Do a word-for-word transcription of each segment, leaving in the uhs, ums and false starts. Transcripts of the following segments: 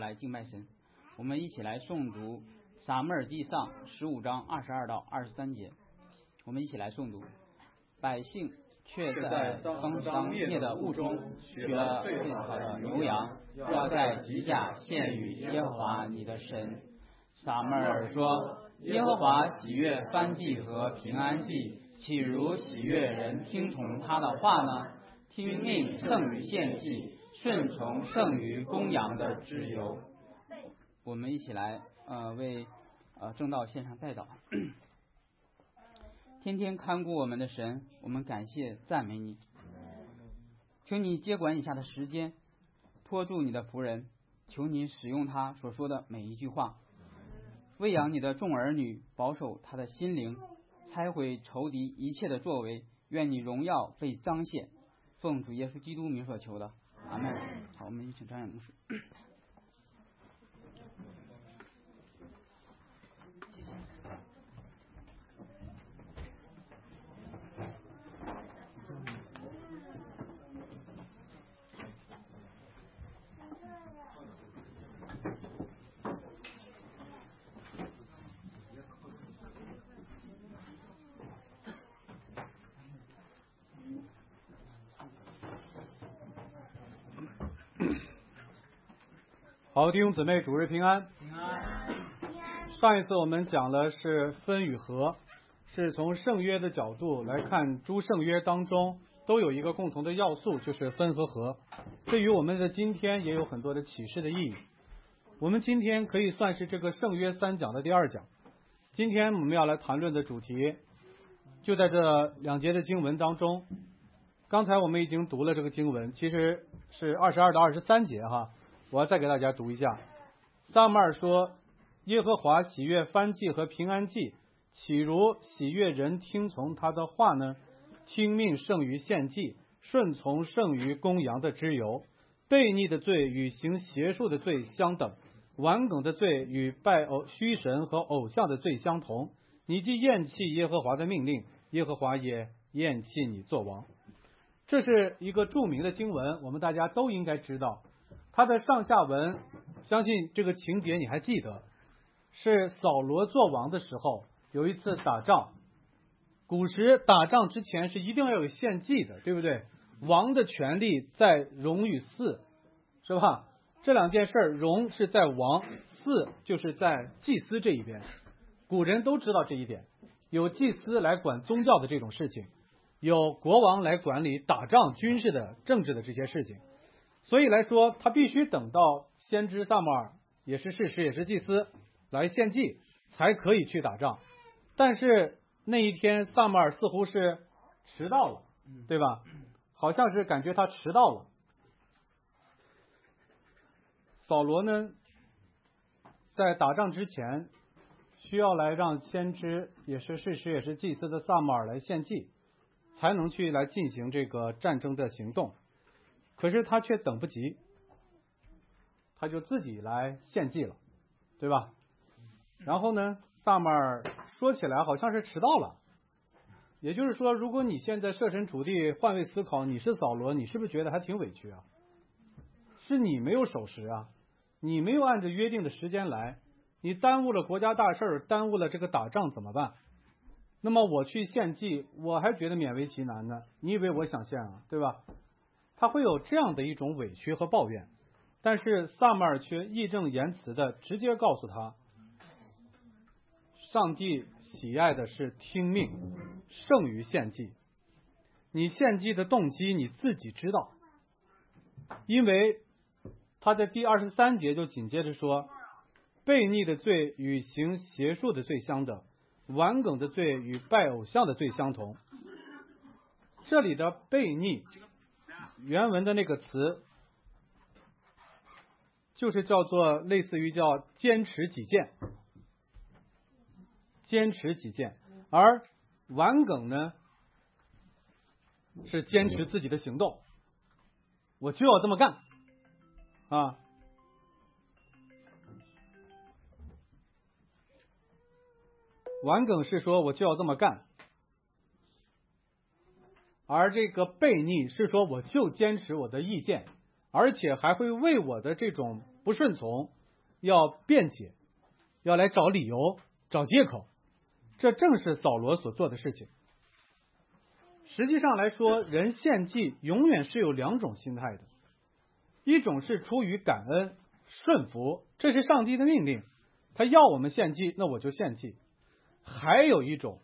来敬拜神。我们一起来诵读撒母耳记上十五章二十二到二十三节。我们一起来诵读。百姓却在刚刚灭的物中取了最好的牛羊，要在吉甲献与耶和华你的神。撒母耳说：耶和华喜悦燔祭和平安祭，岂如喜悦人听从他的话呢？听命胜于献祭，顺从胜于公羊的脂油。我们一起来呃为呃正道献上代祷。天天看顾我们的神，我们感谢赞美你。求你接管以下的时间，托住你的仆人，求你使用他所说的每一句话，喂养你的众儿女，保守他的心灵，拆毁仇敌一切的作为，愿你荣耀被彰显。奉主耶稣基督名所求的，阿门。好，我们有请张远牧师。 好，弟兄姊妹，主日平安。 平安。 上一次我们讲了是分与合，是从圣约的角度来看，诸圣约当中都有一个共同的要素，就是分和合。对于我们的今天也有很多的启示的意义。我们今天可以算是这个圣约三讲的第二讲。今天我们要来谈论的主题就在这两节的经文当中。刚才我们已经读了这个经文，其实是二十二到二十三节哈。我要再给大家读一下。撒母耳说：耶和华喜悦燔祭和平安祭，岂如喜悦人听从他的话呢？听命胜于献祭，顺从胜于公羊的脂油。悖逆的罪与行邪术的罪相等，顽梗的罪与拜偶虚神和偶像的罪相同。你既厌弃耶和华的命令，耶和华也厌弃你做王。这是一个著名的经文，我们大家都应该知道。他的上下文，相信这个情节你还记得，是扫罗做王的时候，有一次打仗。古时打仗之前是一定要有献祭的，对不对？王的权力在荣与祀，是吧？这两件事儿，荣是在王，祀就是在祭司这一边。古人都知道这一点，有祭司来管宗教的这种事情，有国王来管理打仗、军事的、政治的这些事情。所以来说，他必须等到先知撒母耳，也是士师，也是祭司来献祭，才可以去打仗。但是那一天撒母耳似乎是迟到了，对吧？好像是感觉他迟到了。扫罗呢，在打仗之前，需要来让先知，也是士师，也是祭司的撒母耳来献祭，才能去来进行这个战争的行动。可是他却等不及，他就自己来献祭了，对吧？然后呢，撒母耳说起来好像是迟到了。也就是说，如果你现在设身处地换位思考，你是扫罗，你是不是觉得还挺委屈啊？是你没有守时啊，你没有按照约定的时间来，你耽误了国家大事，耽误了这个打仗怎么办？那么我去献祭，我还觉得勉为其难呢，你以为我想献啊，对吧？他会有这样的一种委屈和抱怨，但是撒母耳却义正言辞的直接告诉他，上帝喜爱的是听命胜于献祭。你献祭的动机你自己知道，因为他在第二十三节就紧接着说，悖逆的罪与行邪术的罪相等，顽梗的罪与拜偶像的罪相同。这里的悖逆原文的那个词就是叫做类似于叫坚持己见，坚持己见，而顽梗呢是坚持自己的行动，我就要这么干啊。顽梗是说我就要这么干，而这个悖逆是说我就坚持我的意见，而且还会为我的这种不顺从要辩解，要来找理由、找借口，这正是扫罗所做的事情。实际上来说，人献祭永远是有两种心态的，一种是出于感恩、顺服，这是上帝的命令，他要我们献祭，那我就献祭。还有一种，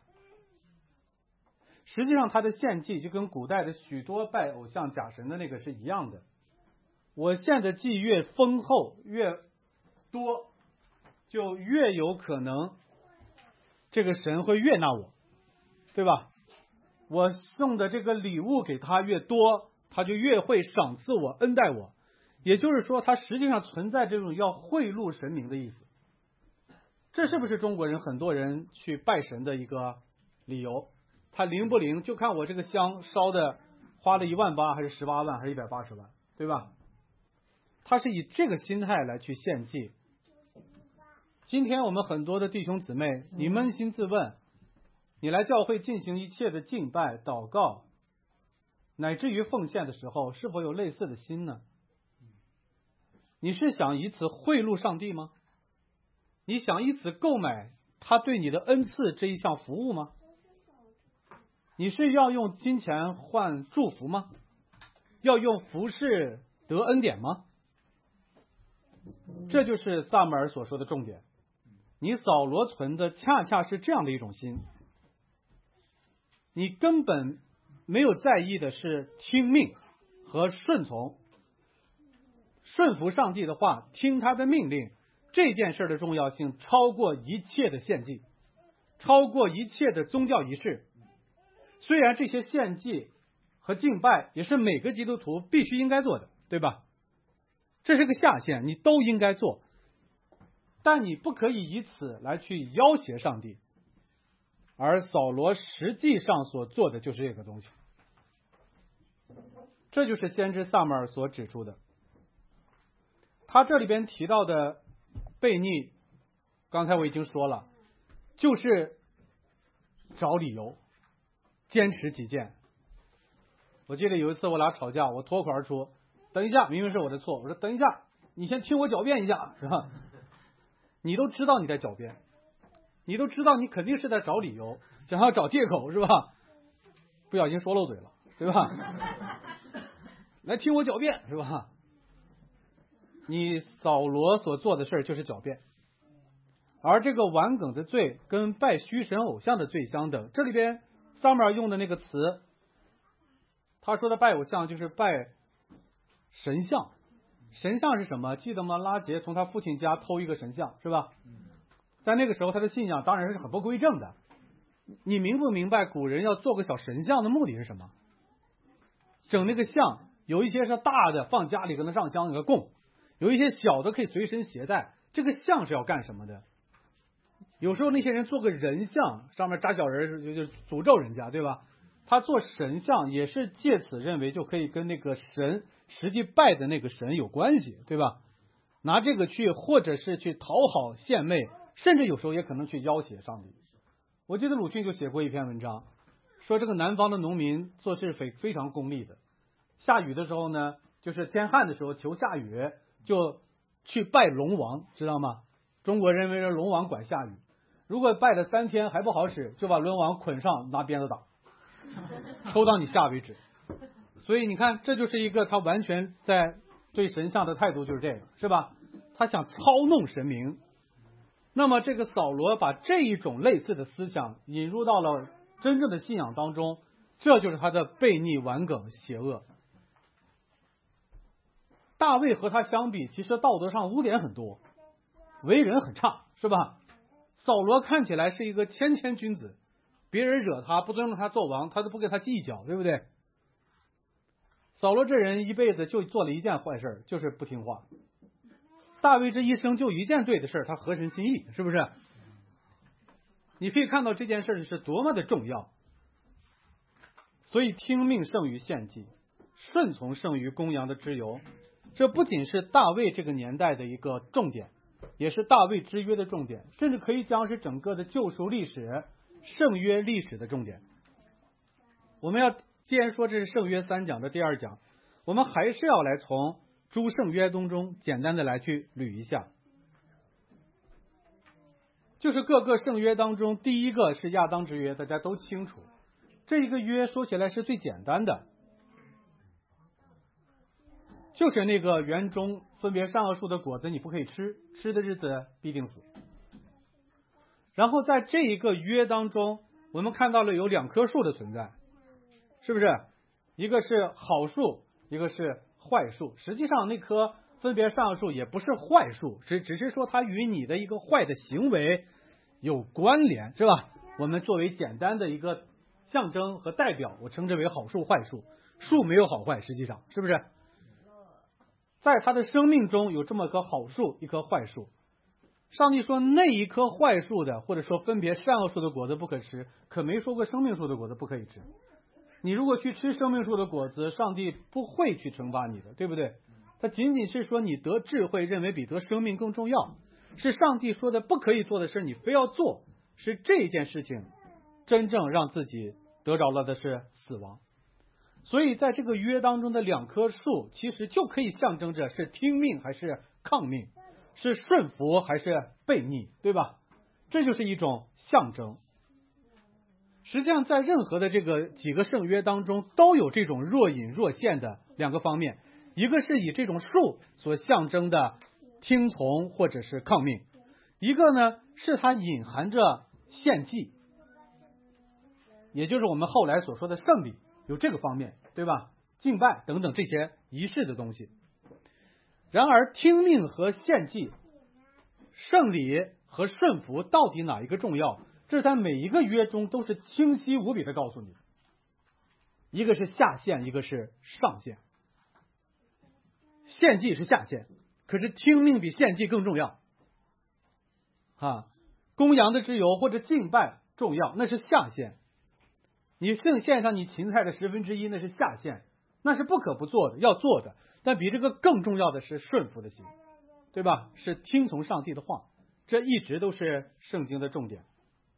实际上他的献祭就跟古代的许多拜偶像假神的那个是一样的，我献的祭越丰厚越多，就越有可能这个神会悦纳我，对吧？我送的这个礼物给他越多，他就越会赏赐我、恩待我。也就是说，他实际上存在这种要贿赂神明的意思。这是不是中国人很多人去拜神的一个理由？他灵不灵，就看我这个香烧的花了一万八，还是十八万，还是一百八十万，对吧？他是以这个心态来去献祭。今天我们很多的弟兄姊妹，你扪心自问，你来教会进行一切的敬拜、祷告，乃至于奉献的时候，是否有类似的心呢？你是想以此贿赂上帝吗？你想以此购买他对你的恩赐这一项服务吗？你是要用金钱换祝福吗？要用服侍得恩典吗？这就是撒母耳所说的重点。你扫罗存的恰恰是这样的一种心，你根本没有在意的是听命和顺从，顺服上帝的话，听他的命令，这件事的重要性超过一切的献祭，超过一切的宗教仪式。虽然这些献祭和敬拜也是每个基督徒必须应该做的，对吧？这是个下限，你都应该做，但你不可以以此来去要挟上帝。而扫罗实际上所做的就是这个东西，这就是先知撒母耳所指出的。他这里边提到的悖逆，刚才我已经说了，就是找理由，坚持己见。我记得有一次我俩吵架，我脱口而出，等一下，明明是我的错，我说等一下，你先听我狡辩一下，是吧？你都知道你在狡辩，你都知道你肯定是在找理由，想要找借口，是吧？不小心说漏嘴了，对吧？来听我狡辩，是吧？你扫罗所做的事就是狡辩，而这个顽梗的罪跟拜虚神偶像的罪相等。这里边撒母耳用的那个词，他说的拜偶像就是拜神像。神像是什么？记得吗？拉结从他父亲家偷一个神像，是吧？在那个时候他的信仰当然是很不规正的。你明不明白古人要做个小神像的目的是什么？整那个像，有一些是大的放家里跟他上香给他供，有一些小的可以随身携带。这个像是要干什么的？有时候那些人做个人像，上面扎小人就就诅咒人家，对吧？他做神像也是借此认为就可以跟那个神实际拜的那个神有关系，对吧？拿这个去或者是去讨好献媚，甚至有时候也可能去要挟上帝。我记得鲁迅就写过一篇文章，说这个南方的农民做事非非常功利的，下雨的时候呢，就是天旱的时候求下雨，就去拜龙王，知道吗？中国认为是龙王管下雨，如果拜了三天还不好使，就把龙王捆上拿鞭子打，抽到你下为止。所以你看，这就是一个他完全在对神像的态度，就是这个，是吧？他想操弄神明。那么这个扫罗把这一种类似的思想引入到了真正的信仰当中，这就是他的悖逆、顽梗、邪恶。大卫和他相比，其实道德上污点很多，为人很差，是吧？扫罗看起来是一个谦谦君子，别人惹他不尊重他做王，他都不跟他计较，对不对？扫罗这人一辈子就做了一件坏事，就是不听话。大卫这一生就一件对的事，他合神心意，是不是？你可以看到这件事是多么的重要。所以听命胜于献祭，顺从胜于公羊的脂油。这不仅是大卫这个年代的一个重点，也是大卫之约的重点，甚至可以讲是整个的救赎历史、圣约历史的重点。我们要既然说这是圣约三讲的第二讲，我们还是要来从诸圣约当中简单的来去捋一下。 就是各个圣约当中，第一个是亚当之约，大家都清楚。这一个约说起来是最简单的，就是那个园中分别善恶树的果子你不可以吃，吃的日子必定死。然后在这一个约当中，我们看到了有两棵树的存在，是不是？一个是好树，一个是坏树。实际上那棵分别善恶树也不是坏树，只只是说它与你的一个坏的行为有关联，是吧？我们作为简单的一个象征和代表，我称之为好树坏树。树没有好坏，实际上是不是？在他的生命中有这么棵好树，一棵坏树。上帝说那一棵坏树的，或者说分别善恶树的果子不可吃，可没说过生命树的果子不可以吃。你如果去吃生命树的果子，上帝不会去惩罚你的，对不对？他仅仅是说你得智慧认为比得生命更重要，是上帝说的不可以做的事你非要做，是这件事情真正让自己得着了的是死亡。所以在这个约当中的两棵树，其实就可以象征着是听命还是抗命，是顺服还是悖逆，对吧？这就是一种象征。实际上在任何的这个几个圣约当中都有这种若隐若现的两个方面，一个是以这种树所象征的听从或者是抗命，一个呢是它隐含着献祭，也就是我们后来所说的圣礼，有这个方面，对吧？敬拜等等这些仪式的东西。然而听命和献祭，圣礼和顺服到底哪一个重要，这在每一个约中都是清晰无比的告诉你，一个是下限，一个是上限。献祭是下限，可是听命比献祭更重要啊，公羊的脂油或者敬拜重要，那是下限。你圣献上你芹菜的十分之一，那是下限，那是不可不做的，要做的。但比这个更重要的是顺服的心，对吧？是听从上帝的话，这一直都是圣经的重点。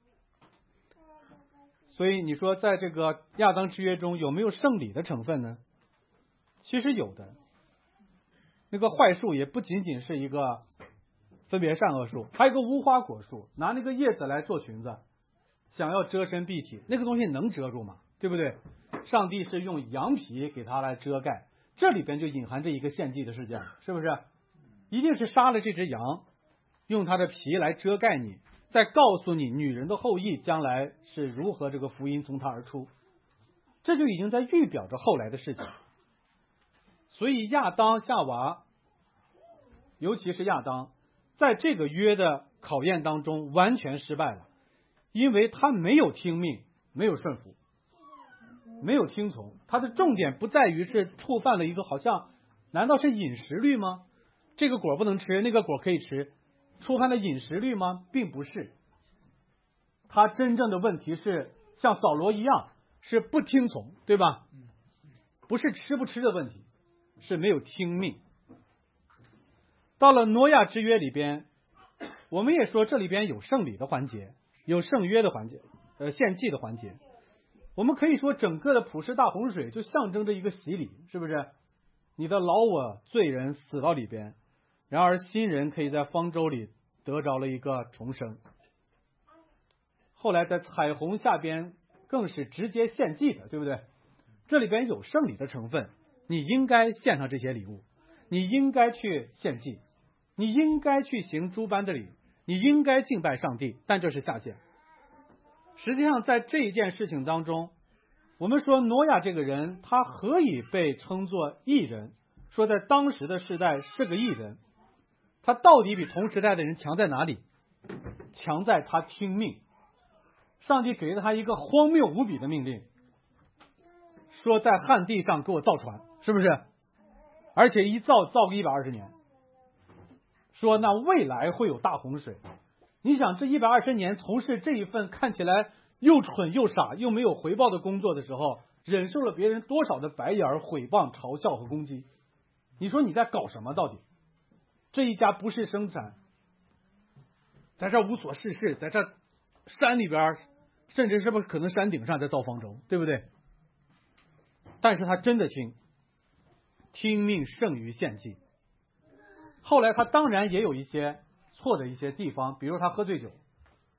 所以你说在这个亚当之约中有没有圣礼的成分呢？其实有的。那个坏树也不仅仅是一个分别善恶树，还有一个无花果树，拿那个叶子来做裙子，想要遮身蔽体，那个东西能遮住吗？对不对？上帝是用羊皮给它来遮盖，这里边就隐含着一个献祭的事件，是不是？一定是杀了这只羊，用它的皮来遮盖你，再告诉你女人的后裔将来是如何这个福音从它而出，这就已经在预表着后来的事情。所以亚当夏娃，尤其是亚当，在这个约的考验当中完全失败了，因为他没有听命，没有顺服，没有听从。他的重点不在于是触犯了一个好像，难道是饮食律吗？这个果不能吃，那个果可以吃，触犯了饮食律吗？并不是。他真正的问题是像扫罗一样，是不听从，对吧？不是吃不吃的问题，是没有听命。到了挪亚之约里边，我们也说这里边有圣礼的环节，有圣约的环节，呃，献祭的环节。我们可以说整个的普世大洪水就象征着一个洗礼，是不是？你的老我罪人死到里边，然而新人可以在方舟里得着了一个重生。后来在彩虹下边更是直接献祭的，对不对？这里边有圣礼的成分，你应该献上这些礼物，你应该去献祭，你应该去行诸般的礼，你应该敬拜上帝，但这是下限。实际上在这一件事情当中，我们说挪亚这个人他何以被称作义人，说在当时的世代是个义人，他到底比同时代的人强在哪里？强在他听命。上帝给了他一个荒谬无比的命令，说在旱地上给我造船，是不是？而且一造造个一百二十年，说那未来会有大洪水。你想这一百二十年从事这一份看起来又蠢又傻又没有回报的工作的时候，忍受了别人多少的白眼、毁谤、嘲笑和攻击？你说你在搞什么？到底这一家不是生产，在这无所事事，在这山里边，甚至是不是可能山顶上在造方舟，对不对？但是他真的听，听命胜于献祭。后来他当然也有一些错的一些地方，比如他喝醉酒，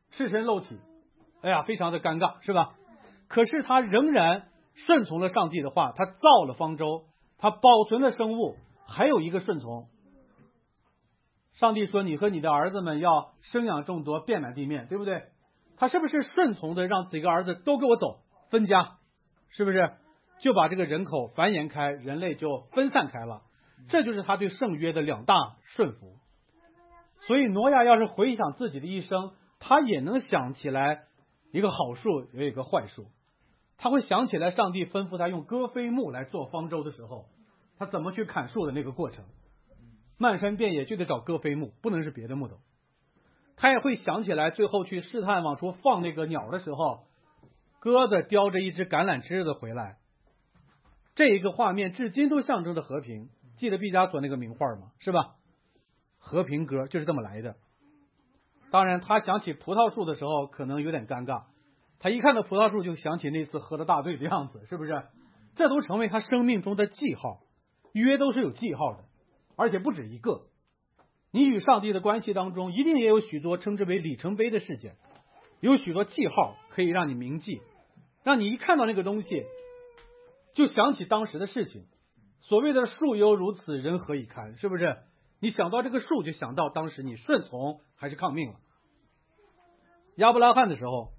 赤身露体，哎呀，非常的尴尬，是吧？可是他仍然顺从了上帝的话，他造了方舟，他保存了生物，还有一个顺从。上帝说：“你和你的儿子们要生养众多，遍满地面，对不对？”他是不是顺从的让几个儿子都给我走，分家？是不是？就把这个人口繁衍开，人类就分散开了。这就是他对圣约的两大顺服。所以挪亚要是回想自己的一生，他也能想起来一个好树，有一个坏树。他会想起来上帝吩咐他用戈飞木来做方舟的时候，他怎么去砍树的那个过程。漫山遍野就得找戈飞木，不能是别的木头。他也会想起来最后去试探往出放那个鸟的时候，鸽子叼着一只橄榄枝子回来。这一个画面至今都象征着和平。记得毕加索那个名画吗？是吧？和平鸽就是这么来的。当然他想起葡萄树的时候可能有点尴尬，他一看到葡萄树就想起那次喝了大醉的样子，是不是？这都成为他生命中的记号。约都是有记号的，而且不止一个。你与上帝的关系当中一定也有许多称之为里程碑的事件，有许多记号可以让你铭记，让你一看到那个东西就想起当时的事情。所谓的树犹如此，人何以堪，是不是？你想到这个树就想到当时你顺从还是抗命了。亚伯拉罕的时候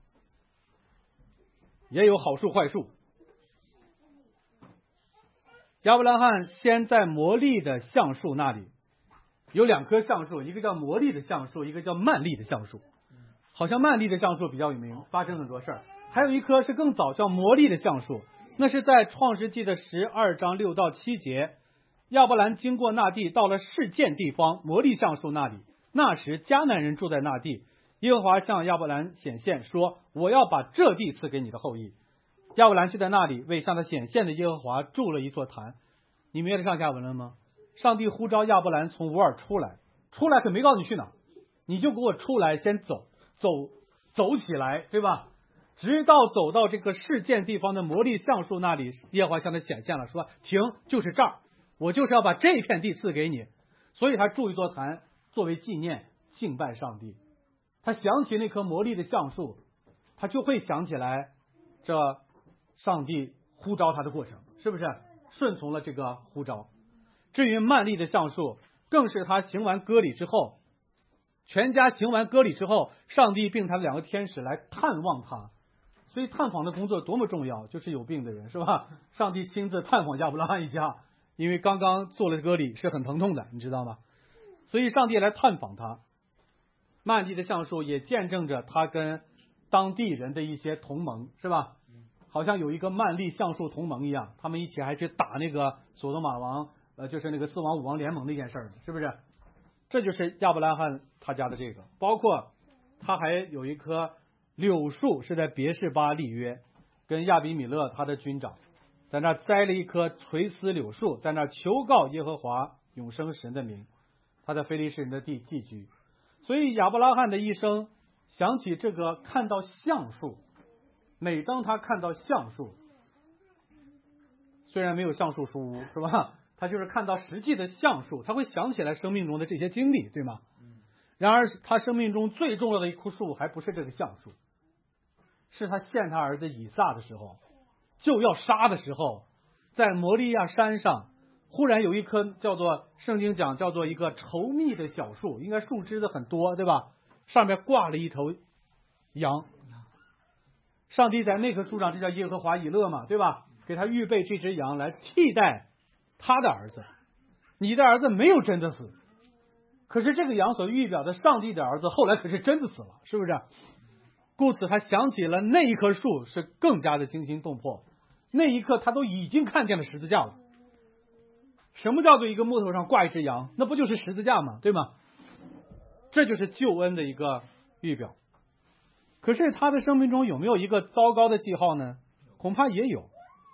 也有好树坏树。亚伯拉罕先在摩利的橡树那里有两棵橡树，一个叫摩利的橡树，一个叫曼利的橡树。好像曼利的橡树比较有名，发生很多事儿。还有一棵是更早，叫摩利的橡树，那是在创世纪的十二章六到七节，亚伯兰经过那地，到了示剑地方摩利橡树那里。那时迦南人住在那地，耶和华向亚伯兰显现说：“我要把这地赐给你的后裔。”亚伯兰就在那里为向他显现的耶和华筑了一座坛。你明白上下文了吗？上帝呼召亚伯兰从乌尔出来，出来可没告诉你去哪，你就给我出来，先走走走起来，对吧？直到走到这个示剑地方的摩利橡树那里，耶和华向他显现了，说：“停，就是这儿，我就是要把这片地赐给你。”所以他筑一座坛作为纪念，敬拜上帝。他想起那棵摩利的橡树，他就会想起来这上帝呼召他的过程，是不是顺从了这个呼召？至于曼利的橡树，更是他行完割礼之后，全家行完割礼之后，上帝并他两个天使来探望他。所以探访的工作多么重要，就是有病的人，是吧？上帝亲自探访亚伯拉罕一家，因为刚刚做了割礼是很疼痛的，你知道吗？所以上帝来探访他。曼利的橡树也见证着他跟当地人的一些同盟，是吧？好像有一个曼利橡树同盟一样，他们一起还去打那个索多玛王，呃，就是那个四王五王联盟那件事儿，是不是？这就是亚伯拉罕他家的这个，包括他还有一棵柳树是在别是巴立约，跟亚比米勒他的军长在那栽了一棵垂丝柳树，在那求告耶和华永生神的名，他在非利士人的地寄居。所以亚伯拉罕的一生想起这个看到橡树，每当他看到橡树，虽然没有橡树书屋，是吧？他就是看到实际的橡树，他会想起来生命中的这些经历，对吗？然而他生命中最重要的一棵树还不是这个橡树，是他献他儿子以撒的时候，就要杀的时候，在摩利亚山上忽然有一棵叫做圣经讲叫做一个稠密的小树，应该树枝的很多，对吧？上面挂了一头羊。上帝在那棵树上，这叫耶和华以勒嘛，对吧？给他预备这只羊来替代他的儿子。你的儿子没有真的死，可是这个羊所预表的上帝的儿子后来可是真的死了，是不是？故此他想起了那一棵树是更加的惊心动魄。那一刻他都已经看见了十字架了。什么叫做一个木头上挂一只羊？那不就是十字架吗？对吗？这就是救恩的一个预表。可是他的生命中有没有一个糟糕的记号呢？恐怕也有。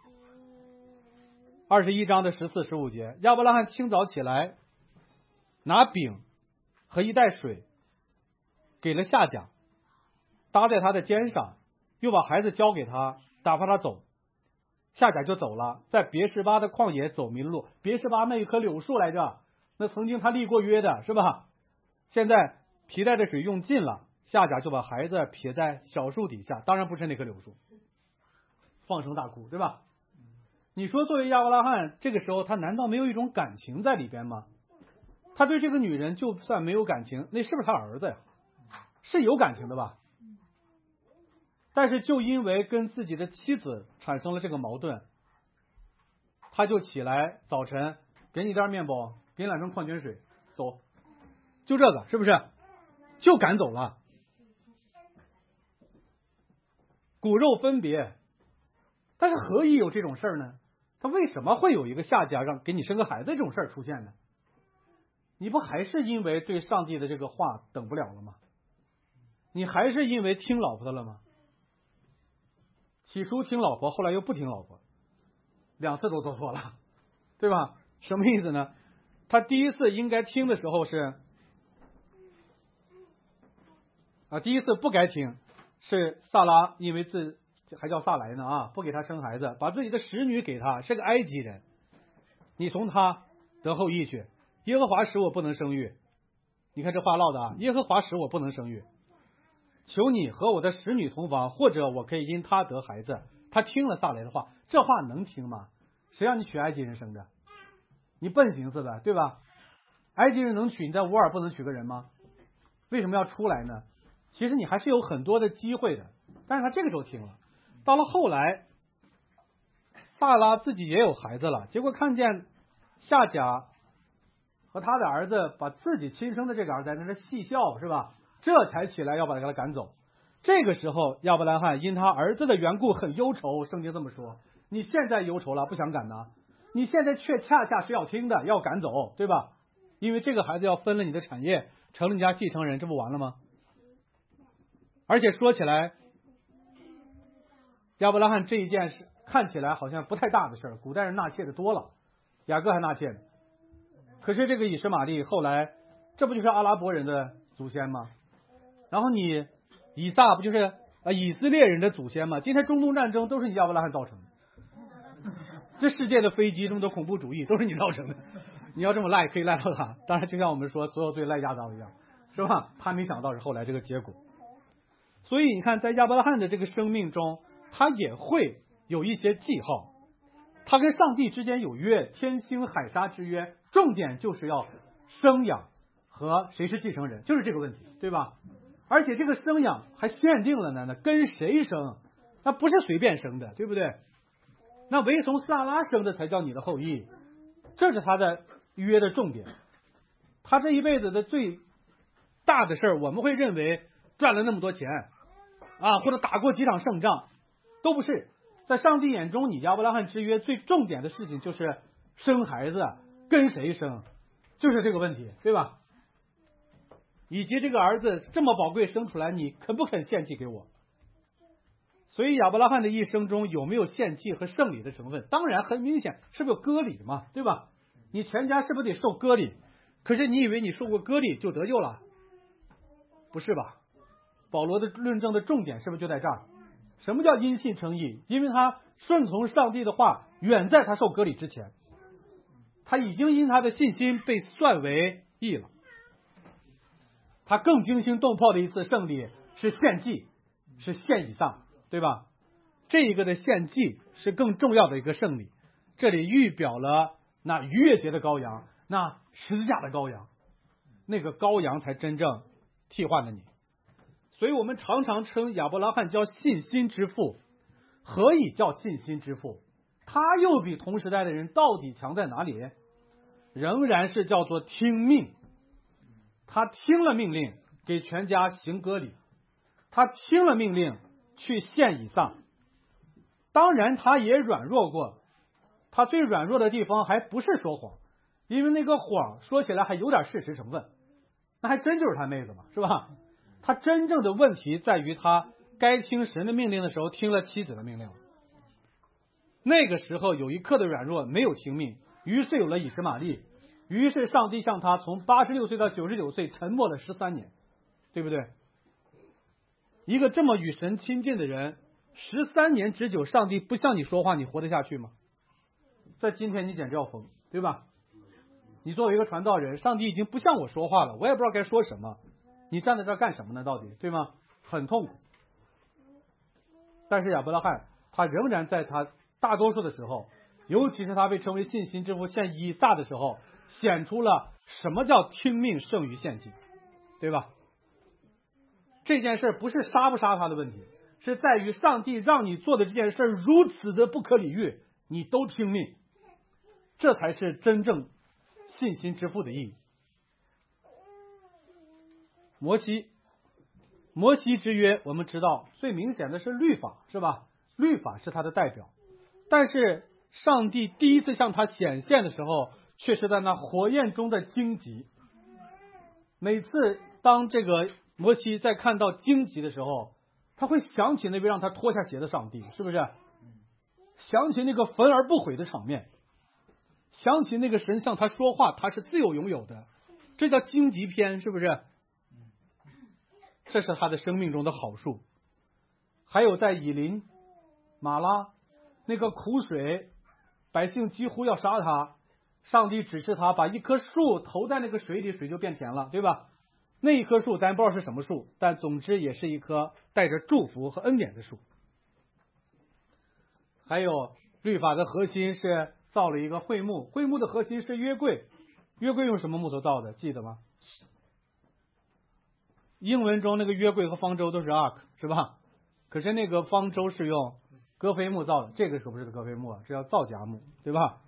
二十一章的十四、十五节，亚伯拉罕清早起来，拿饼和一袋水给了夏甲，搭在他的肩上，又把孩子交给他，打发他走。夏甲就走了，在别是巴的旷野走迷了路。别是巴那一棵柳树来着，那曾经他立过约的，是吧？现在皮带的水用尽了， 夏甲就把孩子撇在小树底下，当然不是那棵柳树，放声大哭，对吧？你说作为亚伯拉罕，这个时候他难道没有一种感情在里边吗？他对这个女人就算没有感情，那是不是他儿子呀？是有感情的吧？但是就因为跟自己的妻子产生了这个矛盾，他就起来早晨给你袋面包，给你两瓶矿泉水，走，就这个，是不是？就赶走了。骨肉分别，但是何以有这种事儿呢？他为什么会有一个夏甲让给你生个孩子这种事儿出现呢？你不还是因为对上帝的这个话等不了了吗？你还是因为听老婆的了吗？起初听老婆，后来又不听老婆，两次都做错了，对吧？什么意思呢？他第一次应该听的时候是啊，第一次不该听，是萨拉因为自还叫萨莱呢啊，不给他生孩子，把自己的使女给他，是个埃及人，你从他得后裔去。耶和华使我不能生育，你看这话唠的啊，耶和华使我不能生育，求你和我的使女同房，或者我可以因他得孩子。他听了萨莱的话，这话能听吗？谁让你娶埃及人生的？你笨寻思的，对吧？埃及人能娶，你在乌尔不能娶个人吗？为什么要出来呢？其实你还是有很多的机会的，但是他这个时候听了。到了后来，萨拉自己也有孩子了，结果看见夏甲和他的儿子把自己亲生的这个儿子在那戏笑，是吧？这才起来要把他赶走。这个时候亚伯拉罕因他儿子的缘故很忧愁，圣经这么说。你现在忧愁了，不想赶呢？你现在却恰恰是要听的，要赶走，对吧？因为这个孩子要分了你的产业，成了你家继承人，这不完了吗？而且说起来，亚伯拉罕这一件事看起来好像不太大的事儿，古代人纳妾的多了，雅各还纳妾呢。可是这个以实玛利后来，这不就是阿拉伯人的祖先吗？然后你以撒不就是啊以色列人的祖先吗？今天中东战争都是你亚伯拉罕造成的，这世界的飞机这么多恐怖主义都是你造成的。你要这么赖可以赖到他，当然就像我们说所有罪赖亚当一样，是吧？他没想到是后来这个结果。所以你看在亚伯拉罕的这个生命中，他也会有一些记号，他跟上帝之间有约，天星海沙之约，重点就是要生养和谁是继承人，就是这个问题，对吧？而且这个生养还限定了呢，跟谁生，那不是随便生的，对不对？那唯从萨拉生的才叫你的后裔，这是他的约的重点。他这一辈子的最大的事儿，我们会认为赚了那么多钱啊，或者打过几场胜仗，都不是。在上帝眼中，你亚伯拉罕之约最重点的事情就是生孩子，跟谁生，就是这个问题，对吧？以及这个儿子这么宝贵生出来，你肯不肯献祭给我？所以亚伯拉罕的一生中有没有献祭和圣礼的成分？当然很明显，是不是有割礼嘛，对吧？你全家是不是得受割礼？可是你以为你受过割礼就得救了？不是吧？保罗的论证的重点是不是就在这儿？什么叫因信称义？因为他顺从上帝的话，远在他受割礼之前，他已经因他的信心被算为义了。他更惊心动魄的一次胜利是献祭，是献以撒，对吧？这一个的献祭是更重要的一个胜利，这里预表了那逾越节的羔羊，那十字架的羔羊，那个羔羊才真正替换了你。所以我们常常称亚伯拉罕叫信心之父。何以叫信心之父？他又比同时代的人到底强在哪里？仍然是叫做听命。他听了命令给全家行割礼，他听了命令去献以撒。当然他也软弱过，他最软弱的地方还不是说谎，因为那个谎说起来还有点事实成分，那还真就是他妹子嘛，是吧？他真正的问题在于他该听神的命令的时候听了妻子的命令，那个时候有一刻的软弱没有听命，于是有了以实玛利，于是上帝向他从八十六岁到九十九岁沉默了十三年，对不对？一个这么与神亲近的人，十三年之久，上帝不向你说话，你活得下去吗？在今天你简直要疯，对吧？你作为一个传道人，上帝已经不向我说话了，我也不知道该说什么， 你站在这儿干什么呢？到底对吗？很痛苦。但是亚伯拉罕他仍然在他大多数的时候，尤其是他被称为信心之父献以撒的时候，显出了什么叫听命胜于献祭，对吧？这件事不是杀不杀他的问题，是在于上帝让你做的这件事如此的不可理喻，你都听命，这才是真正信心之父的意义。摩西，摩西之约，我们知道最明显的是律法，是吧？律法是他的代表，但是上帝第一次向他显现的时候，却是在那火焰中的荆棘。每次当这个摩西在看到荆棘的时候，他会想起那位让他脱下鞋的上帝，是不是？想起那个焚而不毁的场面，想起那个神向他说话，他是自由拥有的，这叫荆棘篇，是不是？这是他的生命中的好处。还有在以琳、马拉那个苦水，百姓几乎要杀他，上帝指示他把一棵树投在那个水里，水就变甜了，对吧？那一棵树咱不知道是什么树，但总之也是一棵带着祝福和恩典的树。还有律法的核心是造了一个会幕，会幕的核心是约柜，约柜用什么木头造的？记得吗？英文中那个约柜和方舟都是 ark， 是吧？可是那个方舟是用戈菲木造的，这个可不是戈菲木啊，这叫皂荚木，对吧？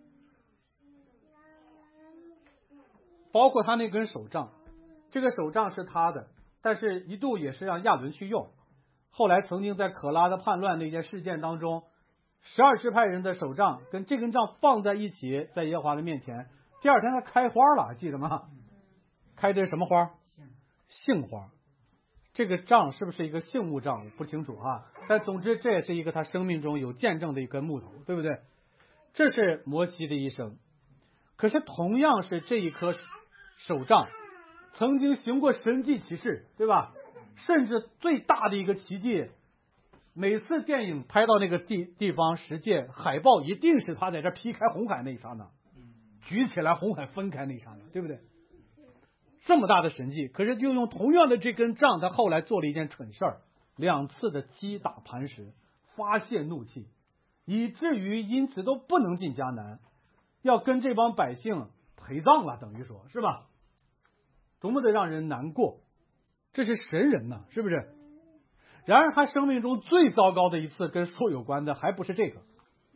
包括他那根手杖，这个手杖是他的，但是一度也是让亚伦去用。后来曾经在可拉的叛乱那件事件当中，十二支派人的手杖跟这根杖放在一起，在耶和华的面前，第二天它开花了，记得吗？开的是什么花？杏花。这个杖是不是一个杏木杖？我不清楚啊，但总之这也是一个他生命中有见证的一根木头，对不对？这是摩西的一生。可是同样是这一颗手杖曾经行过神迹奇事，对吧？甚至最大的一个奇迹，每次电影拍到那个地地方十诫海报，一定是他在这劈开红海那一刹那，举起来红海分开那一刹那，对不对？这么大的神迹，可是就用同样的这根杖，他后来做了一件蠢事儿，两次的击打磐石，发泄怒气，以至于因此都不能进迦南，要跟这帮百姓陪葬了，等于说是吧？多么的让人难过，这是神人呐，是不是？然而他生命中最糟糕的一次跟树有关的还不是这个，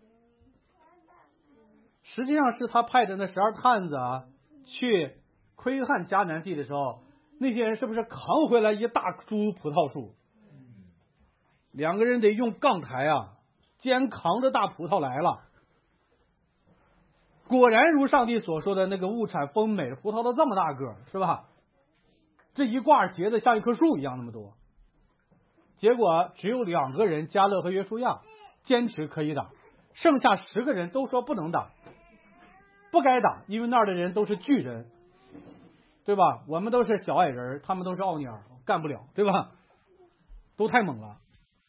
实际上是他派的那十二探子啊去窥探迦南地的时候，那些人是不是扛回来一大株葡萄树？两个人得用杠抬啊，肩扛着大葡萄来了。果然如上帝所说的，那个物产丰美，葡萄都这么大个，是吧？这一挂结的像一棵树一样那么多。结果只有两个人，迦勒和约书亚坚持可以打，剩下十个人都说不能打，不该打，因为那儿的人都是巨人，对吧？我们都是小矮人，他们都是奥尼尔，干不了，对吧？都太猛了。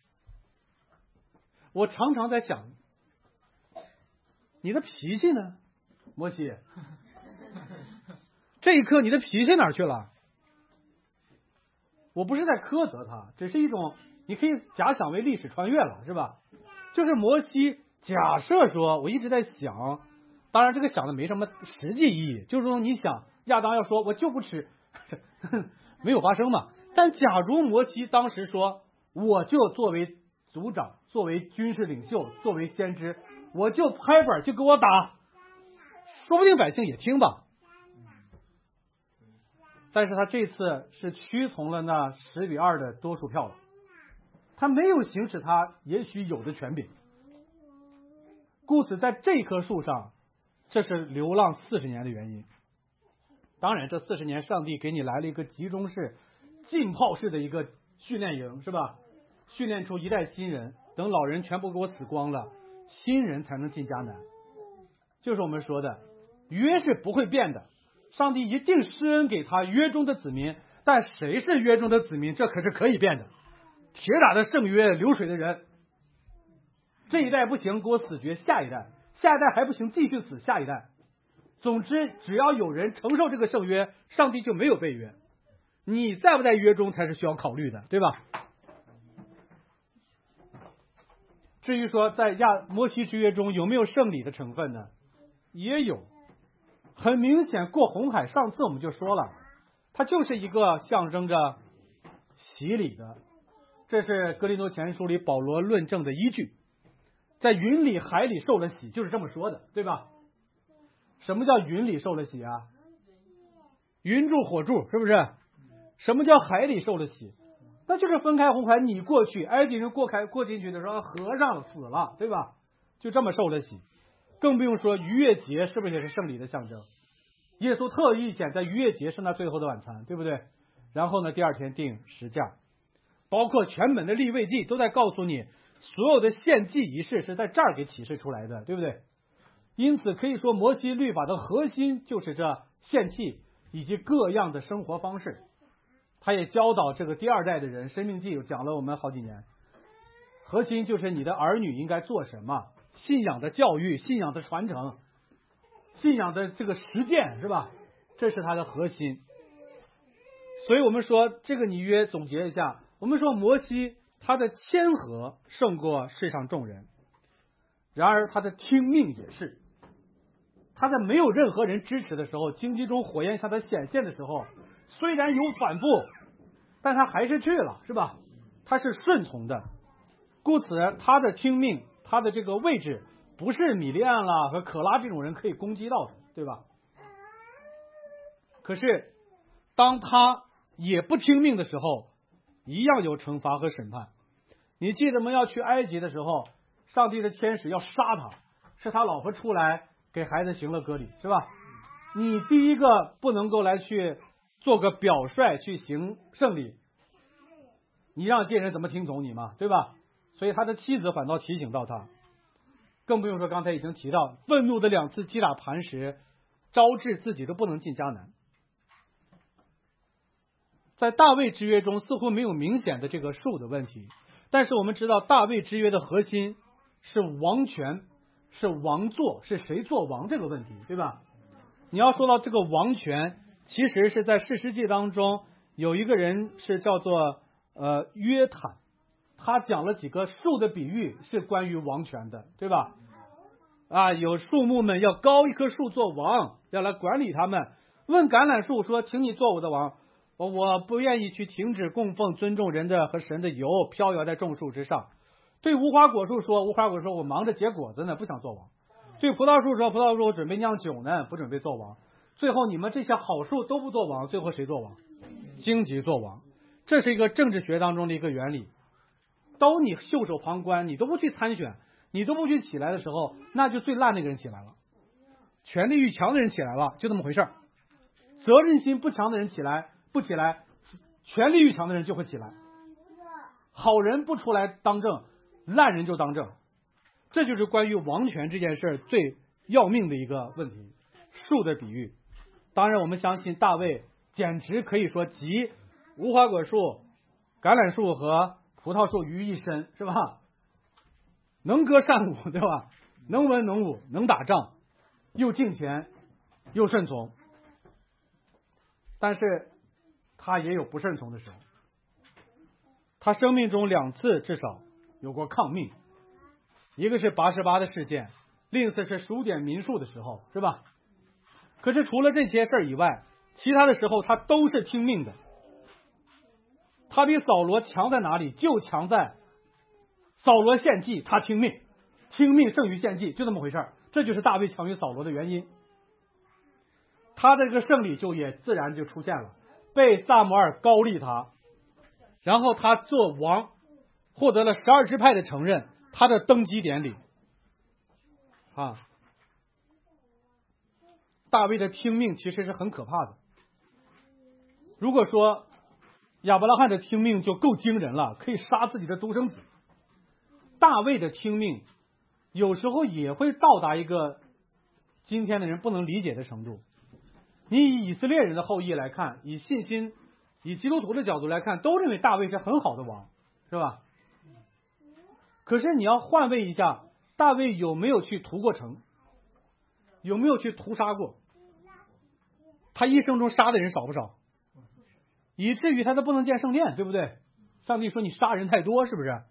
我常常在想，你的脾气呢，摩西？这一刻你的脾气哪儿去了？我不是在苛责他，只是一种你可以假想为历史穿越了，是吧？就是摩西假设说，我一直在想，当然这个想的没什么实际意义，就是说你想亚当要说我就不吃，没有发生嘛。但假如摩西当时说，我就作为族长，作为军事领袖，作为先知，我就拍板就给我打，说不定百姓也听吧。但是他这次是屈从了那十比二的多数票了，他没有行使他也许有的权柄，故此在这棵树上，这是流浪四十年的原因。当然这四十年上帝给你来了一个集中式浸泡式的一个训练营，是吧？训练出一代新人，等老人全部给我死光了，新人才能进迦南。就是我们说的约是不会变的，上帝一定施恩给他约中的子民，但谁是约中的子民，这可是可以变的。铁打的圣约，流水的人，这一代不行，给我死绝，下一代，下一代还不行，继续死，下一代。总之只要有人承受这个圣约，上帝就没有背约。 你在不在约中才是需要考虑的，对吧？至于说在亚摩西之约中有没有圣礼的成分呢？也有，很明显过红海，上次我们就说了，它就是一个象征着洗礼的，这是哥林多前书里保罗论证的依据。在云里海里受了洗，就是这么说的，对吧？什么叫云里受了洗啊？云柱火柱，是不是？什么叫海里受了洗？那就是分开红海，你过去，埃及人过开过进去的时候，合上死了，对吧？就这么受了洗。更不用说逾越节是不是也是圣礼的象征？耶稣特意选在逾越节是那最后的晚餐，对不对？然后呢，第二天定十架，包括全本的利未记都在告诉你，所有的献祭仪式是在这儿给启示出来的，对不对？因此可以说，摩西律法的核心就是这献祭以及各样的生活方式。他也教导这个第二代的人，《申命记》讲了我们好几年，核心就是你的儿女应该做什么，信仰的教育、信仰的传承、信仰的这个实践，是吧？这是它的核心。所以我们说这个拟约总结一下，我们说摩西他的谦和胜过世上众人，然而他的听命也是。他在没有任何人支持的时候，荆棘中火焰向他显现的时候，虽然有反复，但他还是去了，是吧？他是顺从的，故此他的听命，他的这个位置不是米利暗啦和可拉这种人可以攻击到的，对吧？可是当他也不听命的时候，一样有惩罚和审判。你记得吗？要去埃及的时候，上帝的天使要杀他，是他老婆出来给孩子行了割礼，是吧？你第一个不能够来去做个表率去行圣礼，你让这些人怎么听从你嘛，对吧？所以他的妻子反倒提醒到他，更不用说刚才已经提到，愤怒的两次击打磐石，招致自己都不能进迦南。在大卫之约中似乎没有明显的这个数的问题，但是我们知道大卫之约的核心是王权，是王座，是谁做王这个问题，对吧？你要说到这个王权，其实是在士师记当中有一个人是叫做呃约坦，他讲了几个树的比喻是关于王权的，对吧？啊，有树木们要高一棵树做王，要来管理他们。问橄榄树说：“请你做我的王。”我不愿意去停止供奉尊重人的和神的油，飘摇在众树之上。对无花果树说，无花果树说我忙着结果子呢，不想做王。对葡萄树说，葡萄树准备酿酒呢，不准备做王。最后你们这些好树都不做王，最后谁做王？荆棘做王。这是一个政治学当中的一个原理。当你袖手旁观，你都不去参选，你都不去起来的时候，那就最烂那个人起来了。权力欲强的人起来了，就这么回事儿。责任心不强的人起来不起来，权力欲强的人就会起来。好人不出来当政，烂人就当政。这就是关于王权这件事最要命的一个问题。树的比喻，当然我们相信大卫简直可以说集无花果树、橄榄树和葡萄树于一身，是吧？能歌善舞，对吧？能文能武，能打仗，又敬虔又顺从。但是他也有不顺从的时候，他生命中两次至少有过抗命，一个是八十八的事件，另一次是数点民数的时候，是吧？可是除了这些事儿以外，其他的时候他都是听命的。他比扫罗强在哪里？就强在扫罗献祭，他听命，听命胜于献祭，就这么回事儿。这就是大卫强于扫罗的原因。他的这个胜利就也自然就出现了，被撒母耳高立他，然后他做王，获得了十二支派的承认，他的登基典礼啊。大卫的听命其实是很可怕的。如果说亚伯拉罕的听命就够惊人了，可以杀自己的独生子，大卫的听命有时候也会到达一个今天的人不能理解的程度。你以以色列人的后裔来看，以信心以基督徒的角度来看，都认为大卫是很好的王，是吧？可是你要换位一下，大卫有没有去屠过城？有没有去屠杀过？他一生中杀的人少不少？ 以至于他都不能建圣殿，对不对？上帝说你杀人太多，是不是？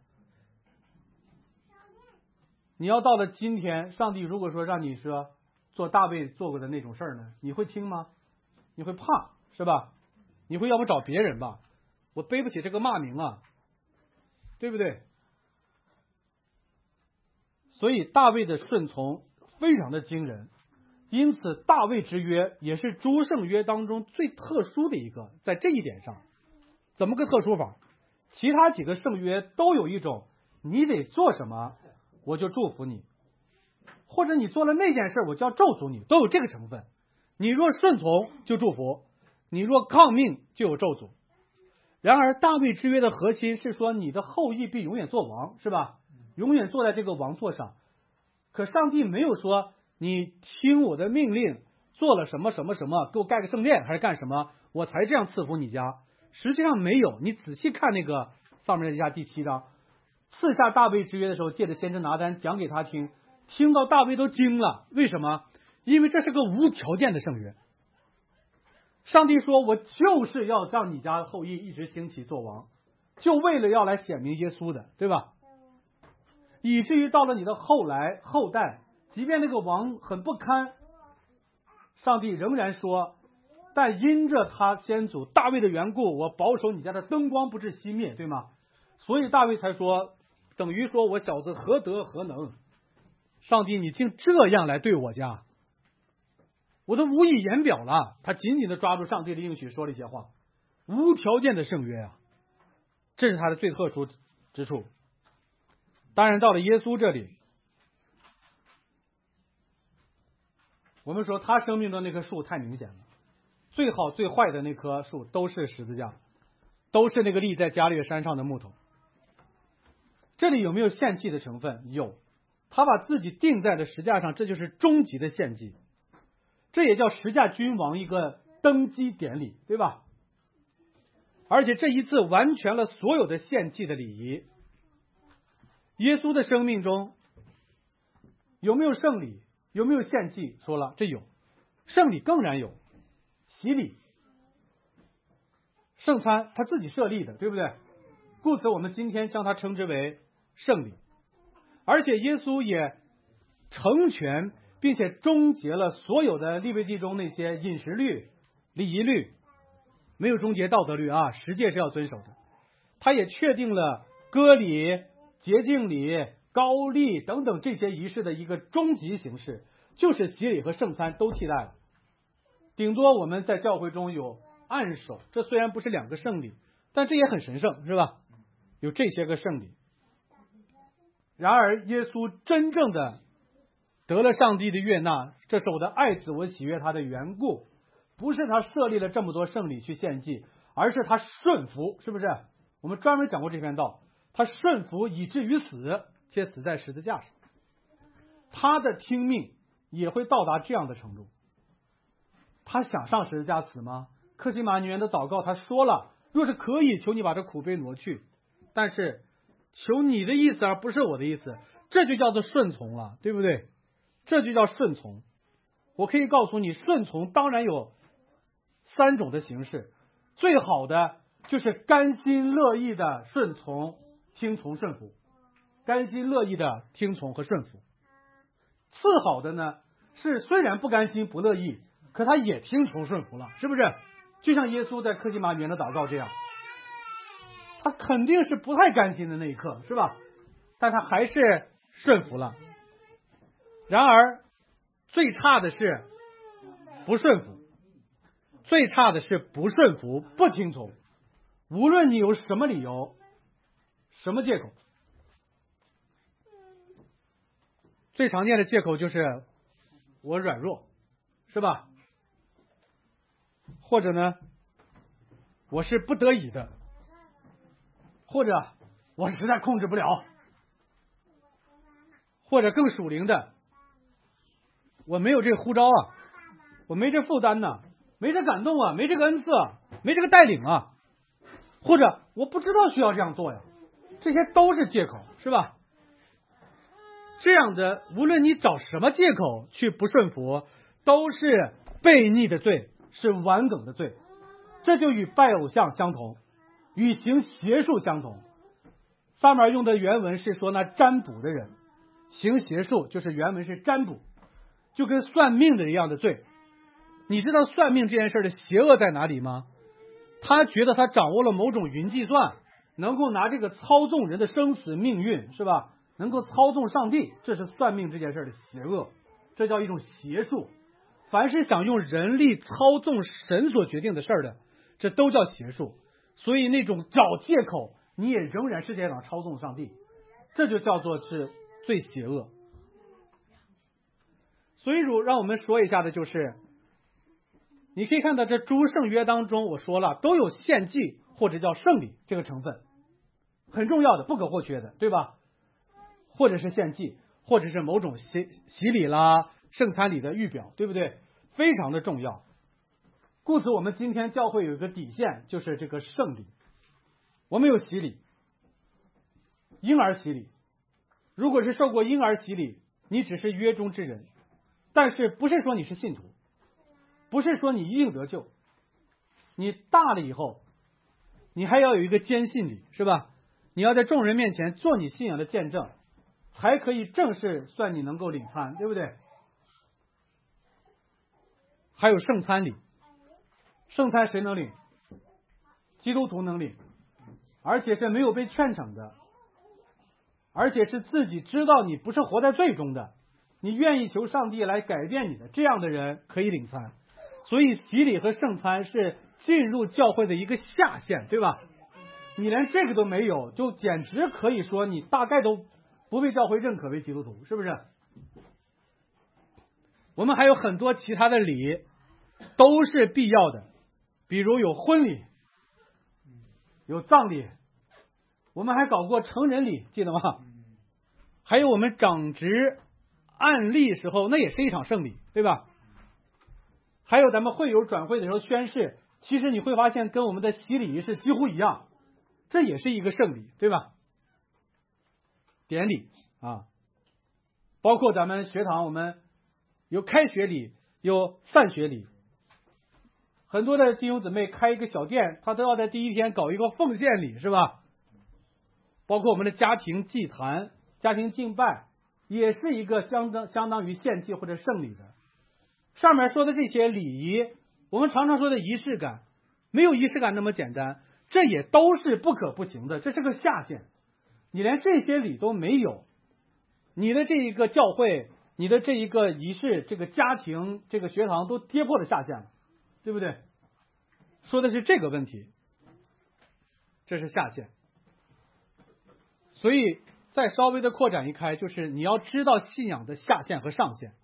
你要到了今天，上帝如果说让你说做大卫做过的那种事儿呢，你会听吗？你会怕，是吧？你会要不找别人吧？我背不起这个骂名啊，对不对？所以大卫的顺从非常的惊人，因此大卫之约也是诸圣约当中最特殊的一个。在这一点上，怎么个特殊法？其他几个圣约都有一种你得做什么我就祝福你，或者你做了那件事我就要咒诅你，都有这个成分。你若顺从就祝福，你若抗命就有咒诅。然而大卫之约的核心是说你的后裔必永远做王，是吧？永远坐在这个王座上。可上帝没有说你听我的命令做了什么什么什么，给我盖个圣殿还是干什么我才这样赐福你家。实际上没有，你仔细看那个撒母耳记下第七章，赐下大卫之约的时候，借着先知拿单讲给他听，听到大卫都惊了。为什么？因为这是个无条件的圣约。上帝说我就是要让你家后裔一直兴起做王，就为了要来显明耶稣的，对吧？以至于到了你的后来后代，即便那个王很不堪，上帝仍然说，但因着他先祖大卫的缘故，我保守你家的灯光不致熄灭，对吗？所以大卫才说，等于说我小子何德何能，上帝你竟这样来对我家，我都无以言表了。他紧紧的抓住上帝的应许说了一些话，无条件的圣约啊，这是他的最特殊之处。当然到了耶稣这里，我们说他生命的那棵树太明显了，最好最坏的那棵树都是十字架，都是那个立在加略山上的木头。这里有没有献祭的成分？有，他把自己钉在了石架上，这就是终极的献祭，这也叫十架君王一个登基典礼，对吧？而且这一次完全了所有的献祭的礼仪。耶稣的生命中有没有圣礼？有没有献祭？说了，这有。圣礼更然有，洗礼、圣餐他自己设立的，对不对？故此我们今天将它称之为圣礼。而且耶稣也成全并且终结了所有的利未记中那些饮食律、礼仪律，没有终结道德律啊，十诫是要遵守的。他也确定了割礼、洁净礼、高利等等这些仪式的一个终极形式，就是洗礼和圣餐都替代了。顶多我们在教会中有按手，这虽然不是两个圣礼，但这也很神圣，是吧？有这些个圣礼。然而耶稣真正的得了上帝的悦纳，这是我的爱子，我喜悦他的缘故，不是他设立了这么多圣礼去献祭，而是他顺服，是不是？我们专门讲过这篇道，他顺服以至于死，且死在十字架上。他的听命也会到达这样的程度。他想上十字架死吗？客西马尼园的祷告他说了，若是可以，求你把这苦杯挪去，但是求你的意思而不是我的意思，这就叫做顺从了，对不对？这就叫顺从。我可以告诉你，顺从当然有三种的形式，最好的就是甘心乐意的顺从、听从、顺服，甘心乐意的听从和顺服。次好的呢，是虽然不甘心不乐意，可他也听从顺服了，是不是？就像耶稣在客西马尼园的祷告这样，他肯定是不太甘心的那一刻，是吧？但他还是顺服了。然而最差的是不顺服，最差的是不顺服、不听从，无论你有什么理由、什么借口。最常见的借口就是我软弱，是吧？或者呢，我是不得已的，或者我实在控制不了，或者更属灵的，我没有这个呼召啊，我没这负担呐，没这感动啊，没这个恩赐啊，没这个带领啊，或者我不知道需要这样做呀，这些都是借口，是吧？这样的，无论你找什么借口去不顺服，都是悖逆的罪，是顽梗的罪。 这就与拜偶像相同，与行邪术相同。上面用的原文是说那占卜的人行邪术，就是原文是占卜，就跟算命的一样的罪。你知道算命这件事的邪恶在哪里吗？他觉得他掌握了某种云计算，能够拿这个操纵人的生死命运，是吧？能够操纵上帝，这是算命这件事的邪恶，这叫一种邪术。凡是想用人力操纵神所决定的事儿的，这都叫邪术。所以那种找借口，你也仍然是在想操纵上帝，这就叫做是最邪恶。所以如让我们说一下的就是，你可以看到这诸圣约当中，我说了都有献祭或者叫圣礼这个成分，很重要的不可或缺的，对吧？或者是献祭，或者是某种洗洗礼啦、圣餐礼的预表，对不对？非常的重要。故此我们今天教会有一个底线，就是这个圣礼。我们有洗礼，婴儿洗礼。如果是受过婴儿洗礼，你只是约中之人，但是不是说你是信徒，不是说你一定得救。你大了以后，你还要有一个坚信礼，是吧？你要在众人面前做你信仰的见证，才可以正式算你能够领餐，对不对？还有圣餐礼，圣餐谁能领？基督徒能领，而且是没有被劝惩的，而且是自己知道你不是活在罪中的，你愿意求上帝来改变你的，这样的人可以领餐。所以洗礼和圣餐是进入教会的一个下限，对吧？你连这个都没有，就简直可以说你大概都不被教会认可为基督徒，是不是？我们还有很多其他的礼都是必要的，比如有婚礼，有葬礼，我们还搞过成人礼，记得吗？还有我们长职按立时候，那也是一场圣礼，对吧？还有咱们会友转会的时候宣誓，其实你会发现跟我们的洗礼仪式几乎一样，这也是一个圣礼，对吧？典礼啊，包括咱们学堂我们有开学礼，有散学礼。很多的弟兄姊妹开一个小店，他都要在第一天搞一个奉献礼，是吧？包括我们的家庭祭坛、家庭敬拜，也是一个相当相当于献祭或者圣礼的。上面说的这些礼仪，我们常常说的仪式感，没有仪式感那么简单，这也都是不可不行的，这是个下限。你连这些礼都没有，你的这一个教会，你的这一个仪式，这个家庭，这个学堂都跌破了下限了，对不对？说的是这个问题，这是下限。所以再稍微的扩展一开，就是你要知道信仰的下限和上限。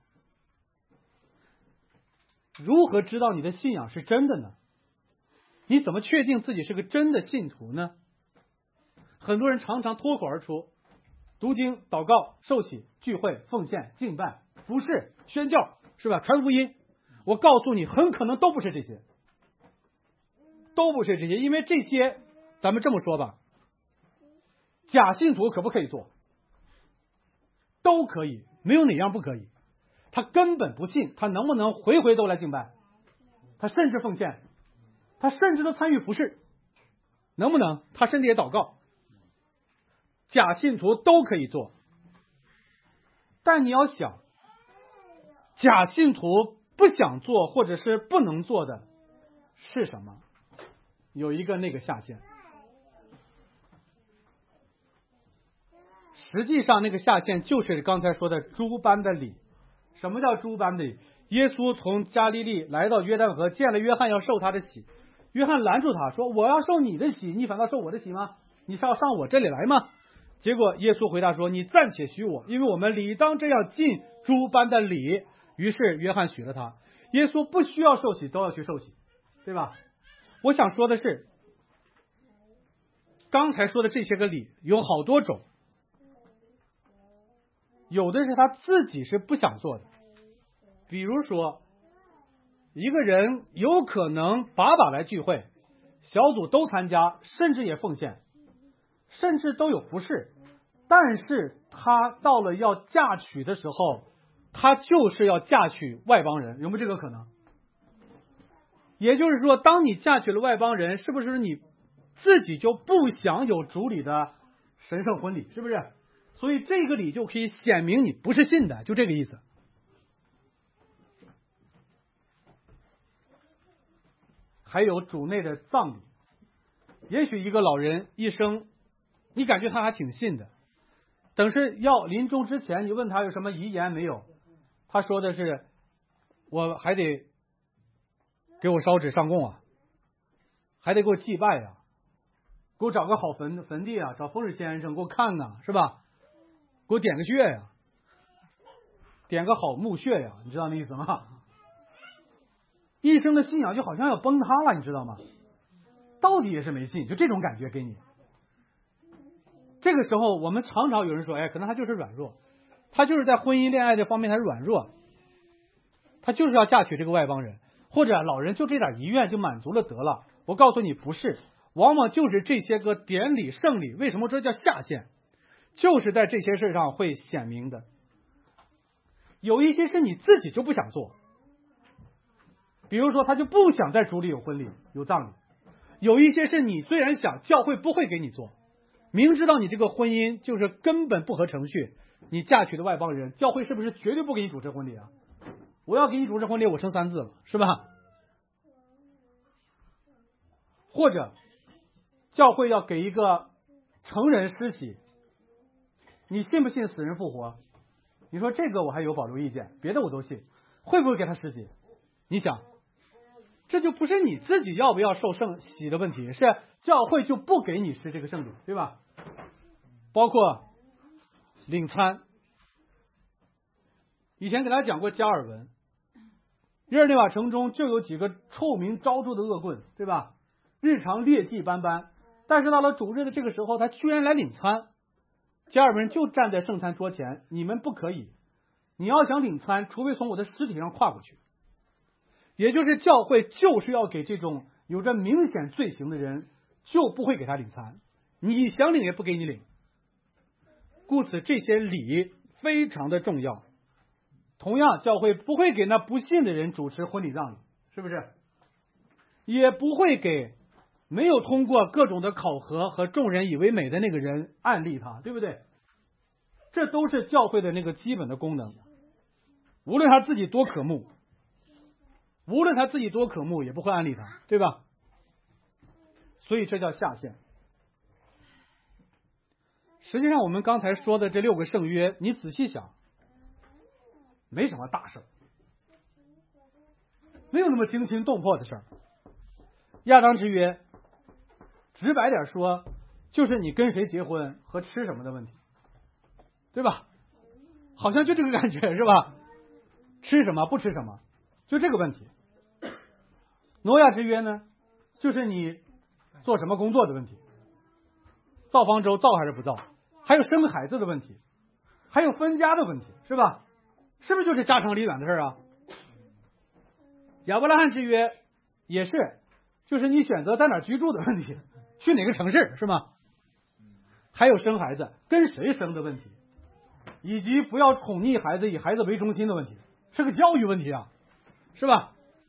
如何知道你的信仰是真的呢？你怎么确定自己是个真的信徒呢？很多人常常脱口而出，读经、祷告、受洗、聚会、奉献、敬拜、服侍、宣教，是吧？传福音。我告诉你，很可能都不是这些，都不是这些，因为这些，咱们这么说吧，假信徒可不可以做？都可以，没有哪样不可以。他根本不信，他能不能回回都来敬拜？他甚至奉献，他甚至都参与服侍，能不能？他甚至也祷告。假信徒都可以做，但你要想，假信徒不想做或者是不能做的是什么？有一个那个下限。实际上那个下限就是刚才说的诸般的礼。什么叫诸般的礼？耶稣从加利利来到约旦河，见了约翰要受他的洗，约翰拦住他说，我要受你的洗，你反倒受我的洗吗？你是要上我这里来吗？结果耶稣回答说，你暂且许我，因为我们理当这样尽诸般的礼。于是约翰许了他。耶稣不需要受洗都要去受洗，对吧？我想说的是，刚才说的这些个礼有好多种，有的是他自己是不想做的。比如说一个人有可能把把来聚会，小组都参加，甚至也奉献，甚至都有服侍，但是他到了要嫁娶的时候，他就是要嫁娶外邦人，有没有这个可能？ 也就是说，当你嫁娶了外邦人，是不是你自己就不享有主礼的神圣婚礼？是不是？所以这个礼就可以显明你不是信的，就这个意思。还有主内的葬礼，也许一个老人一生，你感觉他还挺信的，等是要临终之前，你问他有什么遗言没有，他说的是我还得给我烧纸上供啊，还得给我祭拜啊，给我找个好坟坟地啊，找风水先生给我看呐、啊，是吧？给我点个穴呀、啊，点个好墓穴呀、啊，你知道那意思吗？一生的信仰就好像要崩塌了，你知道吗？到底也是没信，就这种感觉给你。这个时候，我们常常有人说，哎，可能他就是软弱，他就是在婚姻恋爱这方面他是软弱，他就是要嫁娶这个外邦人，或者老人就这点遗愿就满足了得了。我告诉你，不是，往往就是这些个典礼圣礼，为什么这叫下限？就是在这些事上会显明的。有一些是你自己就不想做，比如说他就不想在主里有婚礼有葬礼，有一些是你虽然想，教会不会给你做，明知道你这个婚姻就是根本不合程序，你嫁娶的外邦人，教会是不是绝对不给你主持婚礼啊？我要给你主持婚礼，我生三字了，是吧？或者教会要给一个成人施洗，你信不信死人复活？你说这个我还有保留意见，别的我都信，会不会给他施洗？你想，这就不是你自己要不要受圣洗的问题，是教会就不给你施这个圣礼，对吧？包括领餐，以前给大家讲过加尔文，日耳内瓦城中就有几个臭名昭著的恶棍，对吧？日常劣迹斑斑，但是到了主日的这个时候，他居然来领餐。加尔文就站在圣餐桌前，你们不可以，你要想领餐，除非从我的尸体上跨过去。也就是教会就是要给这种有着明显罪行的人，就不会给他领餐，你想领也不给你领。故此这些礼非常的重要。同样，教会不会给那不信的人主持婚礼葬礼，是不是？也不会给没有通过各种的考核和众人以为美的那个人按立他，对不对？这都是教会的那个基本的功能。无论他自己多渴慕，无论他自己多渴慕，也不会按立他，对吧？所以这叫下限。实际上我们刚才说的这六个圣约，你仔细想，没什么大事，没有那么惊心动魄的事儿。亚当之约，直白点说，就是你跟谁结婚和吃什么的问题，对吧？好像就这个感觉，是吧？吃什么不吃什么，就这个问题。挪亚之约呢，就是你做什么工作的问题，造方舟造还是不造，还有生孩子的问题，还有分家的问题，是吧？是不是就是家长里短的事啊？亚伯拉罕之约也是，就是你选择在哪儿居住的问题，去哪个城市，是吗？还有生孩子跟谁生的问题，以及不要宠溺孩子，以孩子为中心的问题，是个教育问题啊，是吧？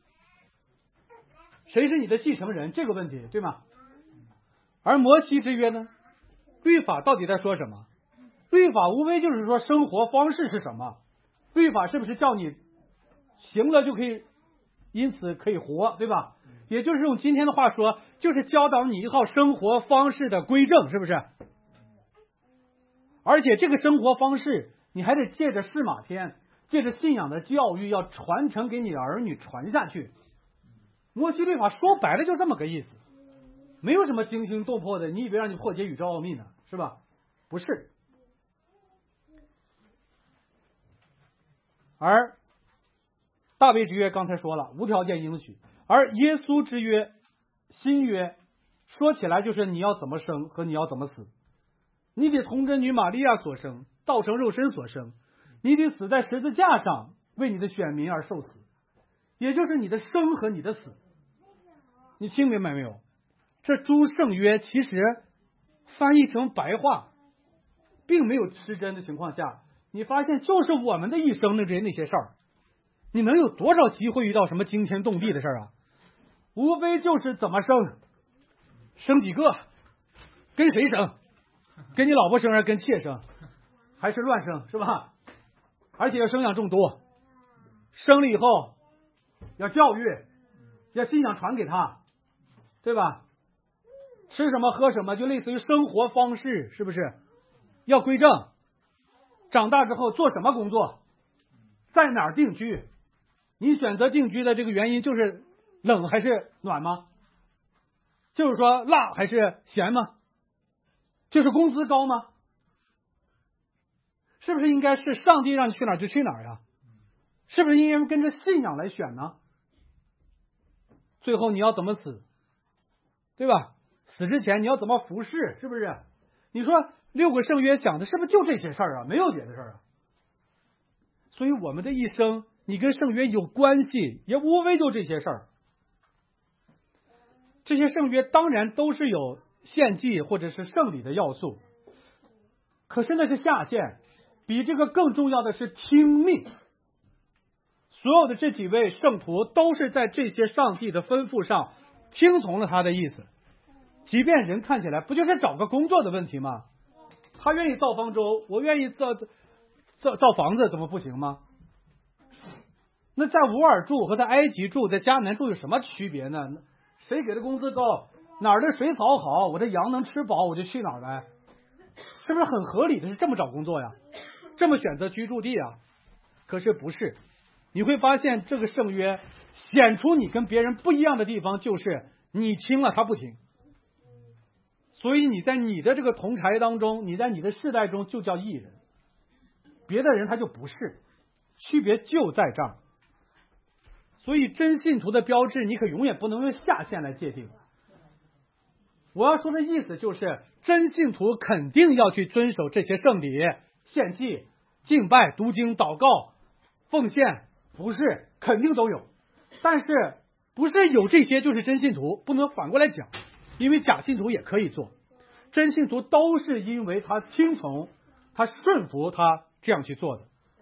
谁是你的继承人这个问题，对吗？而摩西之约呢，律法到底在说什么？律法无非就是说生活方式是什么，律法是不是叫你行了就可以，因此可以活，对吧？也就是用今天的话说，就是教导你一套生活方式的规正，是不是？而且这个生活方式你还得借着释马天，借着信仰的教育要传承给你的儿女传下去。摩西律法说白了就这么个意思，没有什么惊心动魄的，你以为让你破解宇宙奥秘呢，是吧？不是。而大卫之约刚才说了无条件应许，而耶稣之约新约说起来就是你要怎么生和你要怎么死，你得童贞女玛利亚所生，道成肉身所生，你得死在十字架上为你的选民而受死，也就是你的生和你的死。你听明白没有？这诸圣约其实翻译成白话并没有失真的情况下，你发现就是我们的一生的这那些事儿，你能有多少机会遇到什么惊天动地的事儿啊？ 无非就是怎么生，生几个，跟谁生，跟你老婆生还是跟妾生，还是乱生，是吧？而且要生养众多，生了以后要教育，要信仰传给他，对吧？吃什么喝什么，就类似于生活方式，是不是？要归正。长大之后做什么工作，在哪儿定居？你选择定居的这个原因就是冷还是暖吗？就是说辣还是咸吗？就是工资高吗？是不是应该是上帝让你去哪儿就去哪儿呀？是不是应该跟着信仰来选呢？最后你要怎么死，对吧？死之前你要怎么服侍，是不是？你说六个圣约讲的是不是就这些事儿啊？没有别的事儿啊。所以我们的一生，你跟圣约有关系，也无非就这些事儿。这些圣约当然都是有献祭或者是圣礼的要素，可是那是下限，比这个更重要的是听命。所有的这几位圣徒都是在这些上帝的吩咐上听从了他的意思。即便人看起来不就是找个工作的问题吗？他愿意造方舟，我愿意造造造房子，怎么不行吗？那在乌尔住和在埃及住，在迦南住有什么区别呢？谁给的工资高，哪儿的水草好，我的羊能吃饱，我就去哪儿来，是不是很合理的？是这么找工作呀，这么选择居住地啊？可是不是，你会发现这个圣约显出你跟别人不一样的地方，就是你听了他不听。所以你在你的这个同柴当中，你在你的世代中就叫义人，别的人他就不是，区别就在这儿。所以真信徒的标志，你可永远不能用下限来界定。我要说的意思就是，真信徒肯定要去遵守这些圣礼、献祭、敬拜、读经、祷告、奉献，不是肯定都有。但是不是有这些就是真信徒，不能反过来讲，因为假信徒也可以做。真信徒都是因为他听从、他顺服他这样去做的。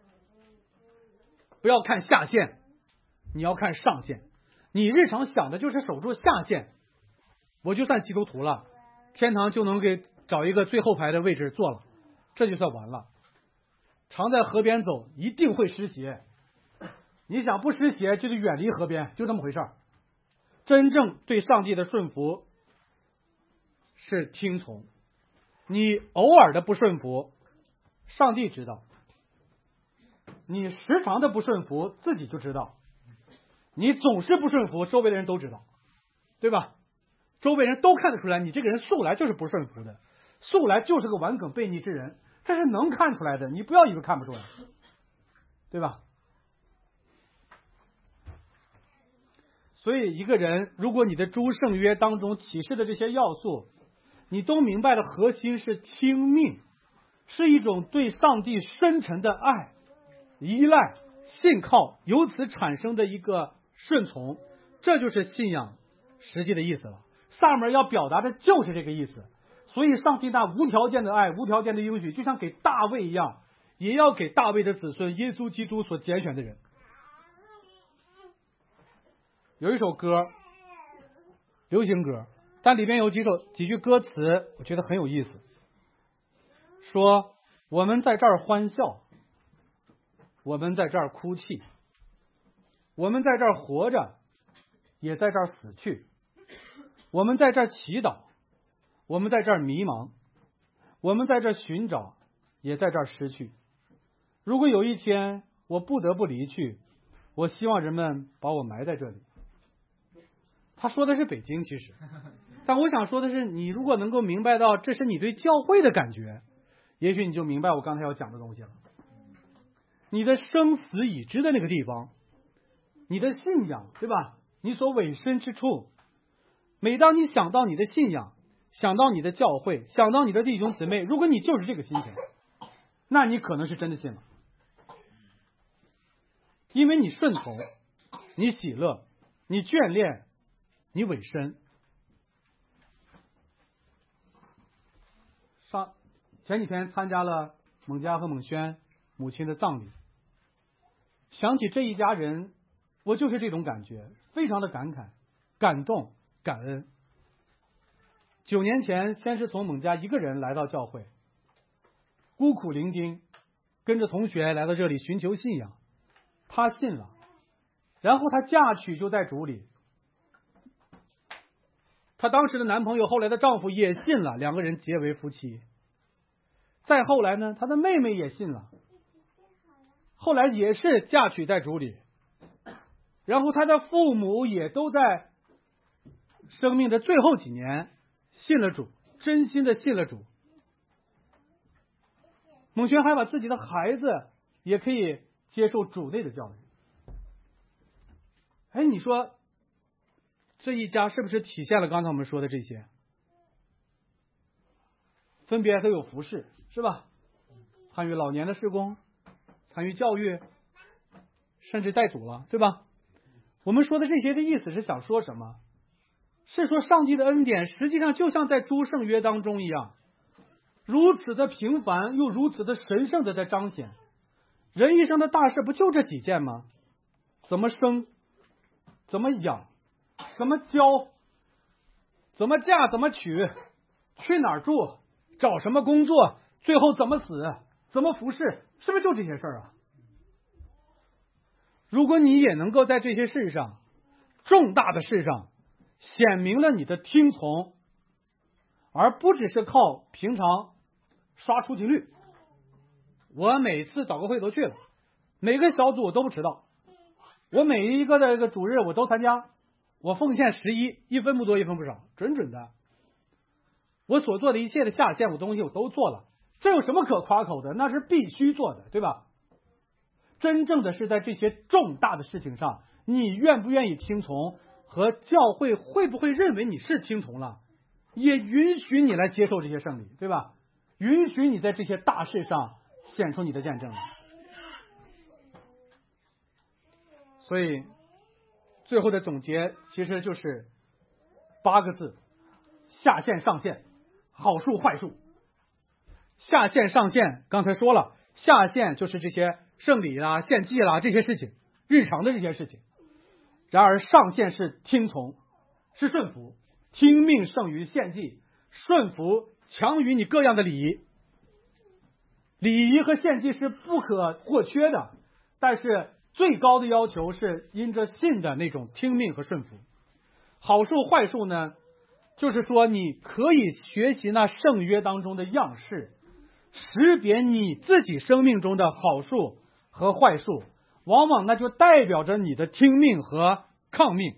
不要看下限，你要看上限。你日常想的就是守住下限，我就算基督徒了，天堂就能给找一个最后排的位置坐了，这就算完了。常在河边走，一定会湿鞋。你想不湿鞋，就得远离河边，就这么回事儿。真正对上帝的顺服是听从，你偶尔的不顺服，上帝知道；你时常的不顺服，自己就知道；你总是不顺服，周围的人都知道，对吧？周围人都看得出来，你这个人素来就是不顺服的，素来就是个顽梗悖逆之人，这是能看出来的，你不要以为看不出来，对吧？所以一个人，如果你的诸圣约当中启示的这些要素你都明白了，核心是听命，是一种对上帝深沉的爱、依赖、信靠，由此产生的一个顺从，这就是信仰实际的意思了。萨母尔要表达的就是这个意思。所以上帝那无条件的爱、无条件的应许，就像给大卫一样，也要给大卫的子孙耶稣基督所拣选的人。有一首歌，流行歌，但里面有几首几句歌词我觉得很有意思，说我们在这儿欢笑，我们在这儿哭泣，我们在这儿活着，也在这儿死去，我们在这儿祈祷，我们在这儿迷茫，我们在这儿寻找，也在这儿失去。如果有一天我不得不离去，我希望人们把我埋在这里。他说的是北京，其实但我想说的是，你如果能够明白到这是你对教会的感觉，也许你就明白我刚才要讲的东西了。你的生死已知的那个地方，你的信仰，对吧？你所委身之处，每当你想到你的信仰，想到你的教会，想到你的弟兄姊妹，如果你就是这个心情，那你可能是真的信了，因为你顺从，你喜乐，你眷恋，你委身。上前几天参加了蒙嘉和蒙轩母亲的葬礼，想起这一家人，我就是这种感觉，非常的感慨， 感动、感恩。九年前，先是从蒙家一个人来到教会，孤苦伶仃，跟着同学来到这里寻求信仰。她信了，然后她嫁娶就在主里。她当时的男朋友，后来的丈夫也信了，两个人结为夫妻。再后来呢，她的妹妹也信了，后来也是嫁娶在主里。然后她的父母也都在生命的最后几年信了主，真心的信了主。蒙轩还把自己的孩子也可以接受主内的教育。哎，你说这一家是不是体现了刚才我们说的这些？分别都有服侍，是吧？参与老年的事工，参与教育，甚至带组了，对吧？我们说的这些的意思是想说什么？是说上帝的恩典实际上就像在诸圣约当中一样，如此的平凡又如此的神圣的在彰显。人一生的大事不就这几件吗？怎么生，怎么养，怎么教，怎么嫁，怎么娶，去哪儿住，找什么工作，最后怎么死，怎么服侍，是不是就这些事儿啊？如果你也能够在这些事上，重大的事上显明了你的听从，而不只是靠平常刷出勤率。我每次祷告会都去了，每个小组我都不迟到，我每一个的这个主日我都参加，我奉献十一，一分不多一分不少，准准的。我所做的一切的下线我东西我都做了，这有什么可夸口的？那是必须做的，对吧？真正的是在这些重大的事情上，你愿不愿意听从，和教会会不会认为你是听从了，也允许你来接受这些圣礼，对吧？允许你在这些大事上显出你的见证了。所以最后的总结其实就是八个字：下线上线，好数坏数。下线上线刚才说了，下线就是这些圣礼啦、献祭啦这些事情，日常的这些事情。然而上线是听从，是顺服，听命胜于献祭，顺服强于你各样的礼仪。礼仪和献祭是不可或缺的，但是最高的要求是因着信的那种听命和顺服。好数坏数呢，就是说你可以学习那圣约当中的样式，识别你自己生命中的好数和坏数，往往那就代表着你的听命和抗命。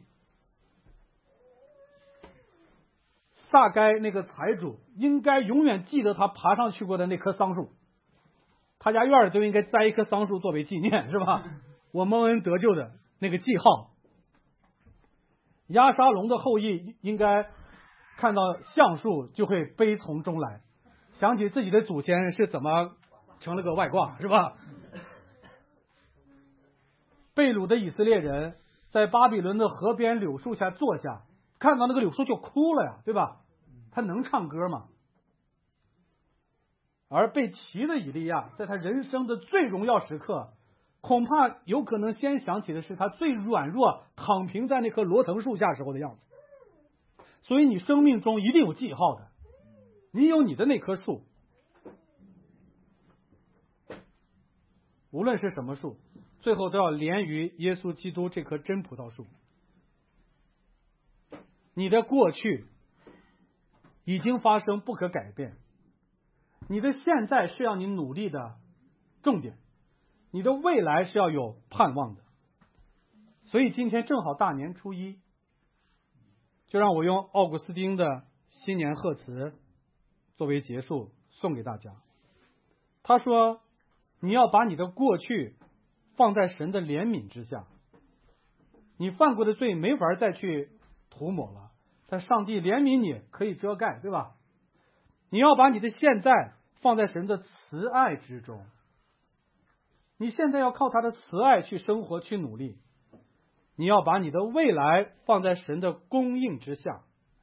撒该那个财主应该永远记得他爬上去过的那棵桑树，他家院里就应该栽一棵桑树作为纪念，是吧？我蒙恩得救的那个记号。押沙龙的后裔应该看到橡树就会悲从中来，想起自己的祖先是怎么成了个外挂，是吧？被掳的以色列人在巴比伦的河边柳树下坐下，看到那个柳树就哭了呀，对吧？他能唱歌吗？而被提的以利亚在他人生的最荣耀时刻，恐怕有可能先想起的是他最软弱躺平在那棵罗藤树下时候的样子。所以你生命中一定有记号的，你有你的那棵树，无论是什么树，最后都要连于耶稣基督这棵真葡萄树。你的过去已经发生，不可改变，你的现在是要你努力的重点，你的未来是要有盼望的。所以今天正好大年初一，就让我用奥古斯丁的新年贺词作为结束送给大家。他说，你要把你的过去放在神的怜悯之下，你犯过的罪没法再去涂抹了，但上帝怜悯你可以遮盖，对吧？你要把你的现在放在神的慈爱之中，你现在要靠他的慈爱去生活去努力，你要把你的未来放在神的供应之下。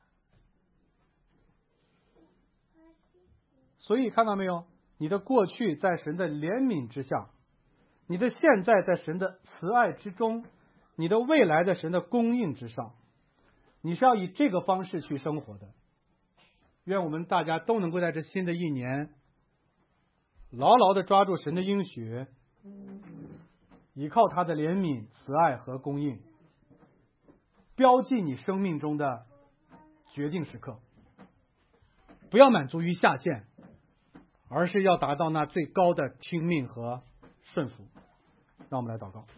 所以看到没有，你的过去在神的怜悯之下，你的现在在神的慈爱之中，你的未来在神的供应之上。 你是要以这个方式去生活的。愿我们大家都能够在这新的一年牢牢地抓住神的应许，依靠他的怜悯、慈爱和供应，标记你生命中的绝境时刻。不要满足于下限，而是要达到那最高的听命和顺服。让我们来祷告。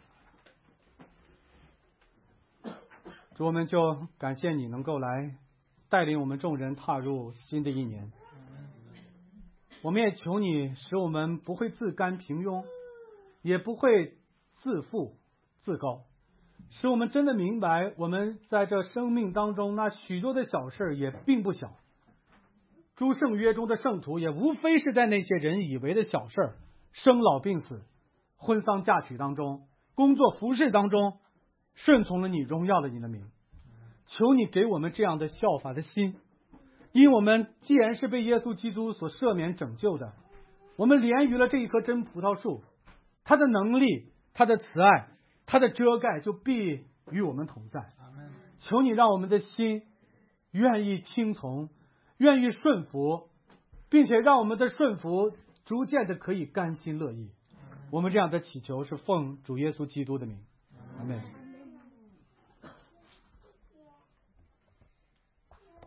主，我们就感谢你能够来带领我们众人踏入新的一年。我们也求你使我们不会自甘平庸，也不会自负自高，使我们真的明白我们在这生命当中那许多的小事也并不小。诸圣约中的圣徒也无非是在那些人以为的小事，生老病死、婚丧嫁娶当中，工作服侍当中，顺从了你，荣耀了你的名。求你给我们这样的效法的心，因我们既然是被耶稣基督所赦免拯救的，我们连于了这一棵真葡萄树，他的能力、他的慈爱、他的遮盖就必与我们同在。求你让我们的心愿意听从，愿意顺服，并且让我们的顺服逐渐的可以甘心乐意。我们这样的祈求是奉主耶稣基督的名，阿们。